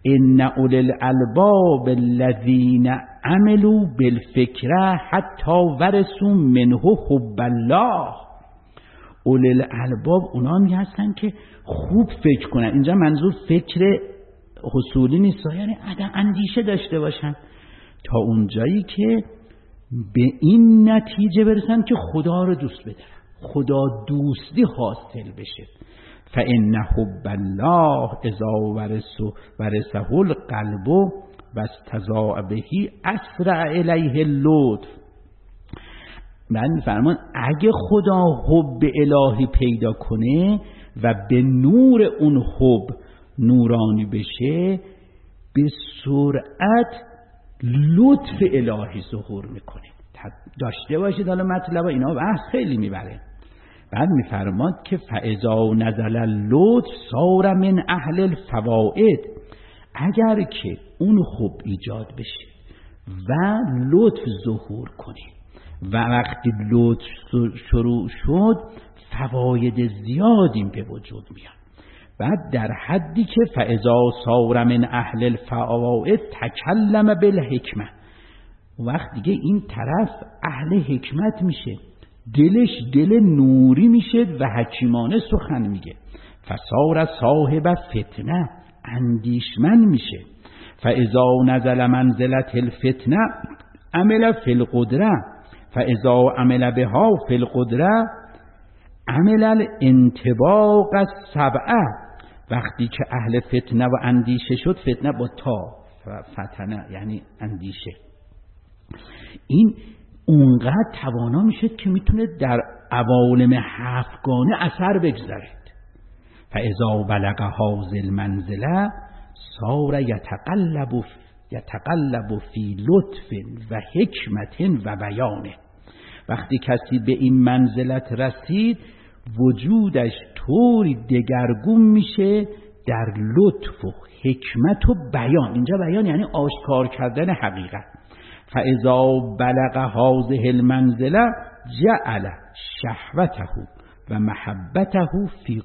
ان اولی الالباب الذین عملوا بالفکره حتی ورثوا منه حب الله. اولی الالباب اونانی هستن که خوب فکر کنن. اینجا منظور فکر حصولی نیست، یعنی اندیشه داشته باشن تا اونجایی که به این نتیجه برسن که خدا رو دوست بدارن، خدا دوستی حاصل بشه. فإن حب الله اذا ورثه القلب واستضاء به اسرع الیه اللطف. من میفرمان اگه خدا حب الهی پیدا کنه و به نور اون حب نورانی بشه، به سرعت لطف الهی ظهور میکنه. داشته باشید حالا مطلب اینا بحث خیلی میبره. بعد میفرماد که فاذا نزل اللطف صار من اهل الفوائد. اگر که اون خوب ایجاد بشه و لطف ظهور کنه و وقتی لطف شروع شد فواید زیادی به وجود میاد. بعد در حدی که فاذا صار من اهل الفوائد تکلم بالحکمه، وقت دیگه این طرف اهل حکمت میشه، دلش دل نوری میشه و حکیمانه سخن میگه. فصار صاحب فتنه، اندیشمند میشه. فاذا نزل منزلت الفتنه عمل فی القدره، فاذا عمل بها فی القدره عمل الانطباق السبعه. وقتی که اهل فتنه و اندیشه شد، فتنه با تا فتنه یعنی اندیشه، این اونقدر توانا میشه که میتونه در عوالم هفتگانه اثر بگذارد. فاذا بلغ هذه المنزله صار یتقلب فی لطف و حکمت و بیانه. وقتی کسی به این منزلت رسید وجودش طوری دگرگون میشه در لطف و حکمت و بیان. اینجا بیان یعنی آشکار کردن حقیقت. فاذا بلغ هذه المنزله جعل شهوته و محبته فی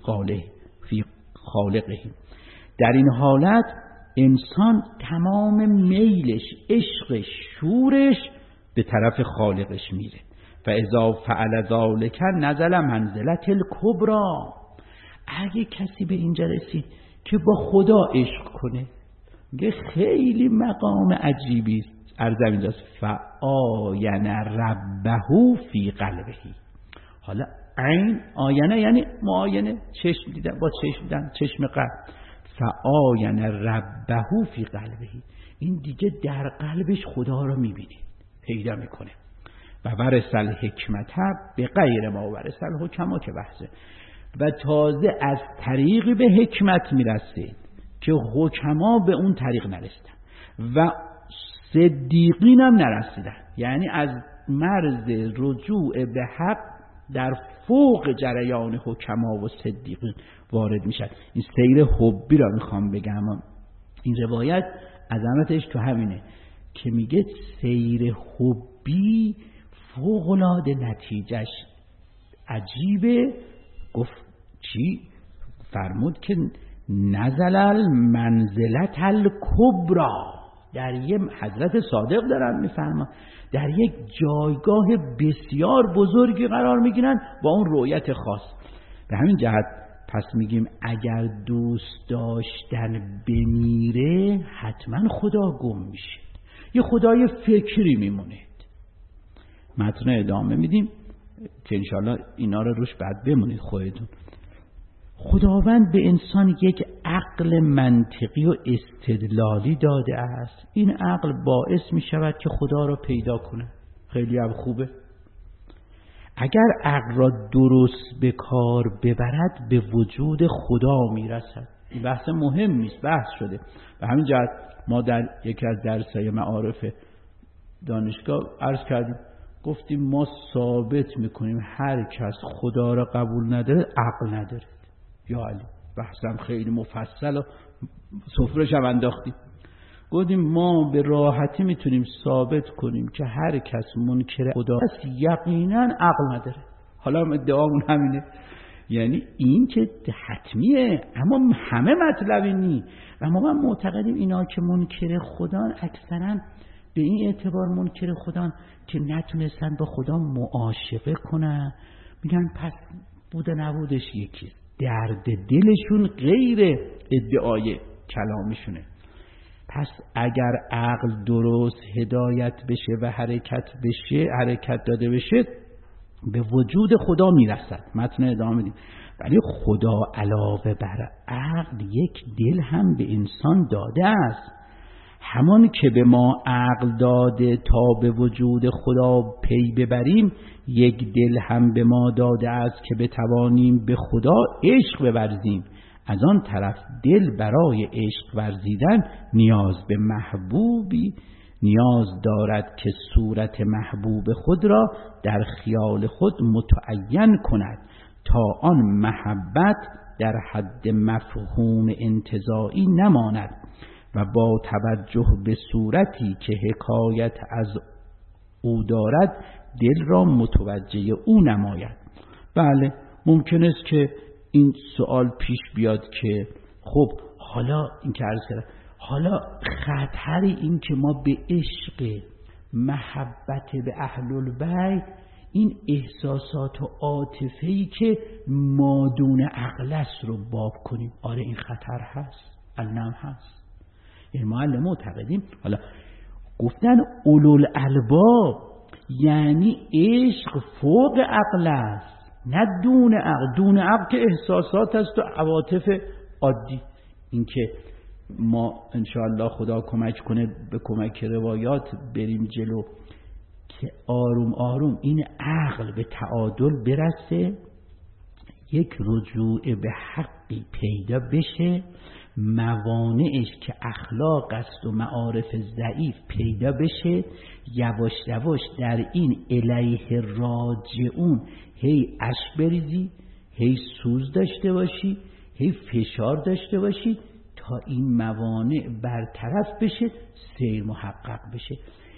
خالقه. در این حالت انسان تمام میلش، عشقش، شورش به طرف خالقش میره. فاذا فعل ذلك نزل منزلت الکبری. اگه کسی به اینجا رسید که با خدا عشق کنه، میگه خیلی مقام عجیبی است. عرضم اینجاست فآین ربه فی قلبه. حالا عین آینه یعنی معاینه، چشم دیدن، با چشم دیدن، چشم قلب. فآین ربه فی قلبه، این دیگه در قلبش خدا رو میبینه، پیدا میکنه. و ورث الحکمت به غیر ما ورث الحکما که بحثه. و تازه از طریقی به حکمت میرسید که حکما به اون طریق نرسیدن و صدیقین هم نرسیدن. یعنی از مرز رجوع به حق در فوق جریان حکما و صدیقین وارد میشن. این سیر حبی را میخوام بگم. این روایت عظمتش تو همینه که میگه سیر حبی فوق‌العاده نتیجهش عجیبه. گفت چی؟ فرمود که نزل المنزلت الکبری. در یه حضرت صادق دارن میفرما در یک جایگاه بسیار بزرگی قرار میگیرن با اون رؤیت خاص. به همین جهت پس میگیم اگر دوست داشتن بمیره حتما خدا گم میشه، یه خدای فکری میمونه. متن ادامه میدیم که انشاءالله اینا رو روش بعد بمونید خودتون. خداوند به انسان یک عقل منطقی و استدلالی داده است. این عقل باعث می شود که خدا را پیدا کنه. خیلی هم خوبه. اگر عقل را درست به کار ببرد به وجود خدا می رسد. این بحث مهم نیست، بحث شده. به همین جهت ما در یکی از درس‌های معارف دانشگاه عرض کردیم، گفتیم ما ثابت میکنیم هر کس خدا را قبول نداره عقل نداره. یا علی بحثم خیلی مفصل و سفرش هم انداختیم. گفتیم ما به راحتی میتونیم ثابت کنیم که هر کس منکر خدا است یقینا عقل نداره. حالا ادعامون همینه. یعنی این که حتمیه، اما همه مطلبی نی. و ما معتقدیم اینا که منکر خدان اکثرا به این اعتبار منکر خدان که نتونستن با خدا معاشقه کنن، میگن پس بوده نبودش یکی، درد دلشون غیر ادعای کلامشونه. پس اگر عقل درست هدایت بشه و حرکت داده بشه به وجود خدا میرسد. متن ادامه میدیم. ولی خدا علاوه بر عقل یک دل هم به انسان داده است، همان که به ما عقل داده تا به وجود خدا پی ببریم، یک دل هم به ما داده است که بتوانیم به خدا عشق بورزیم. از آن طرف دل برای عشق ورزیدن نیاز به محبوبی نیاز دارد که صورت محبوب خود را در خیال خود متعین کند تا آن محبت در حد مفهوم انتزاعی نماند و با توجه به صورتی که حکایت از او دارد دل را متوجه او نماید. بله ممکن است که این سوال پیش بیاد که خب حالا این که عرض کردم، حالا خطر این که ما به عشق محبت به اهل البیت این احساسات و عاطفه‌ای که مادون عقل است رو باب کنیم، آره این خطر هست، الان هست. این معلم معتقدیم حالا گفتن اولوالالباب یعنی عشق فوق عقل است، نه دون عقل. دون عقل که احساسات است و عواطف عادی. این که ما انشاءالله خدا کمک کنه به کمک روایات بریم جلو که آروم آروم این عقل به تعادل برسه، یک رجوع به حقی پیدا بشه، موانعش که اخلاق است و معارف ضعیف پیدا بشه، یواش یواش در این الیه راجعون هی اشک بریزی، هی سوز داشته باشی، هی فشار داشته باشی تا این موانع برطرف بشه، سیر محقق بشه.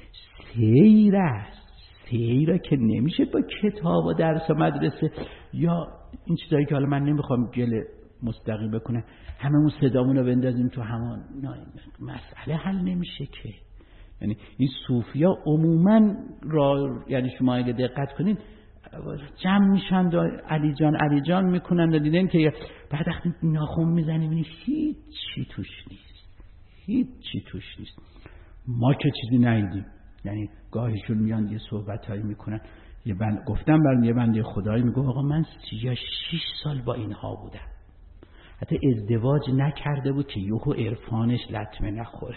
سیر است، سیر که نمیشه با کتاب و درس و مدرسه یا این چیزایی که حالا من نمیخوام گله مستقیم بکنه هممون صدامون رو بندازیم تو همان، مسئله حل نمیشه که. یعنی این صوفیا عموما یعنی شما اگه دقت کنین جمع میشن و علی جان میکنن و دیدن که بعد وقتی ناخن میزنیم هیچ چی توش نیست. ما که چیزی ندیدیم. یعنی گاهیشون میان یه صحبتایی میکنن، گفتم برای یه بنده خدایی میگه آقا من 36 سال با اینها بودم، حتی ازدواج نکرده بود که یهو عرفانش لطمه نخوره.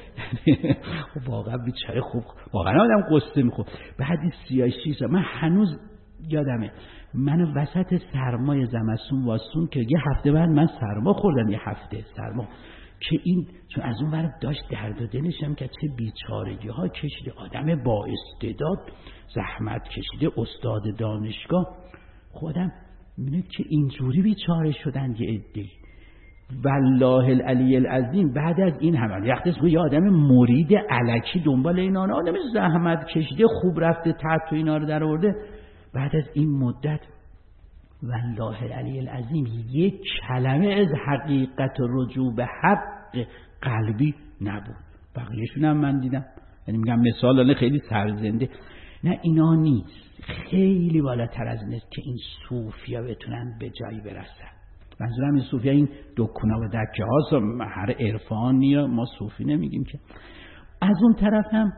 واقعا بیچاره خوب، واقعا آدم قصه میخوره. بعد 36 سال من هنوز یادمه من وسط سرمای زمستون واسون که یه هفته بعد من سرما خوردم، یه هفته سرما که این چون از اون ور داشت درد و دلشم که چه بیچارگی ها کشیده، آدم با استعداد زحمت کشیده، استاد دانشگاه، خودم میبینه که اینجوری بیچاره شدن یه عده. والله العلی العظیم بعد از این همه وقتی یه آدم مرید الکی دنبال اینا، آدم زحمت کشیده خوب رفته تحت اینا رو در آورده، بعد از این مدت والله العلی العظیم یک کلمه از حقیقت رجوع به حق قلبی نبود. بقیه‌شون هم من دیدم، یعنی میگم مثال خیلی سرزنده، نه اینا نیست، خیلی بالاتر از این است که این صوفیا بتونن به جایی برسن. منظورم این صوفیا این دکونا و دکه هاست، هر عرفانی ما صوفی نمیگیم که. از اون طرف هم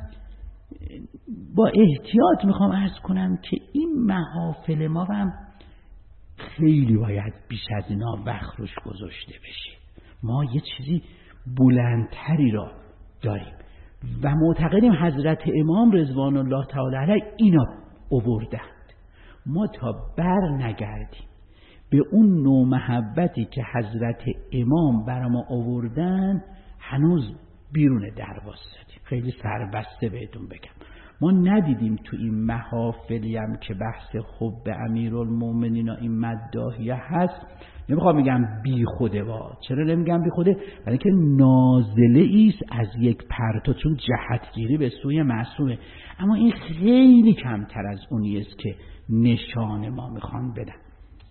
با احتیاط میخوام عرض کنم که این محافل ما هم خیلی باید بیش از اینا وقت روش گذاشته بشه. ما یه چیزی بلندتری را داریم و معتقدیم حضرت امام رضوان الله تعالی علیه اینا آوردند. ما تا بر نگردیم به اون نوع محبتی که حضرت امام برای ما آوردن هنوز بیرون در واسطیم. خیلی سربسته بهتون بگم، ما ندیدیم تو این محافلی هم که بحث حب امیرالمومنین و این مداحیه هست. نمیخوام بگم بی خوده چرا نمیگم بی خوده؟ برای اینکه نازله ایست از یک پرتو، چون جهتگیری به سوی معصومه. اما این خیلی کمتر از اونی است که نشان ما میخوان بدن.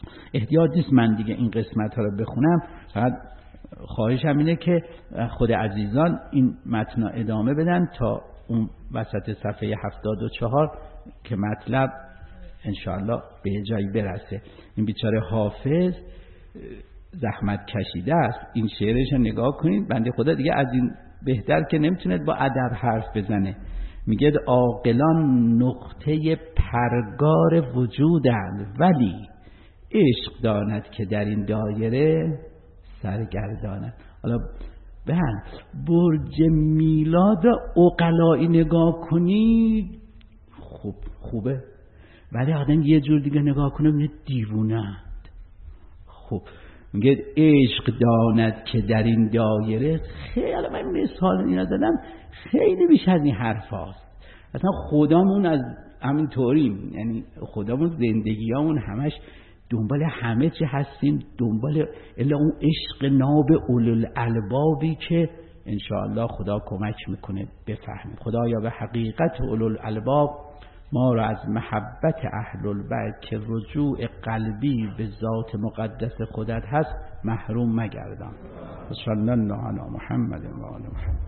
احتیاج نیست من دیگه این قسمت ها رو بخونم، فقط خواهشم اینه که خود عزیزان این متن ادامه بدن تا اون وسط صفحه 74 که مطلب انشاءالله به جایی برسه. این بیچاره حافظ زحمت کشیده است، این شعرش رو نگاه کنید، بنده خدا دیگه از این بهتر که نمیتونه با ادب حرف بزنه. میگه عاقلان نقطه پرگار وجودند، ولی عشق داند که در این دایره سرگرداند. حالا برج میلاد عقلایی نگاه کنید خوبه، ولی آدم یه جور دیگه نگاه کنه میگه دیوونند. خب میگه عشق داند که در این دایره، خیلی من مثال اینا زدم، خیلی بیش از این حرف هاست. اصلا خدامون از همین طوریم، یعنی خدامون زندگیامون همش دنبال همه چی هستیم، دنبال الا اون عشق ناب اولوالالبابی که انشاءالله خدا کمک میکنه بفهمیم. خدایا به حقیقت اولوالالباب ما را از محبت اهل البیت که رجوع قلبی به ذات مقدس خودت هست محروم مگردان. صلی الله علی محمد و آل محمد.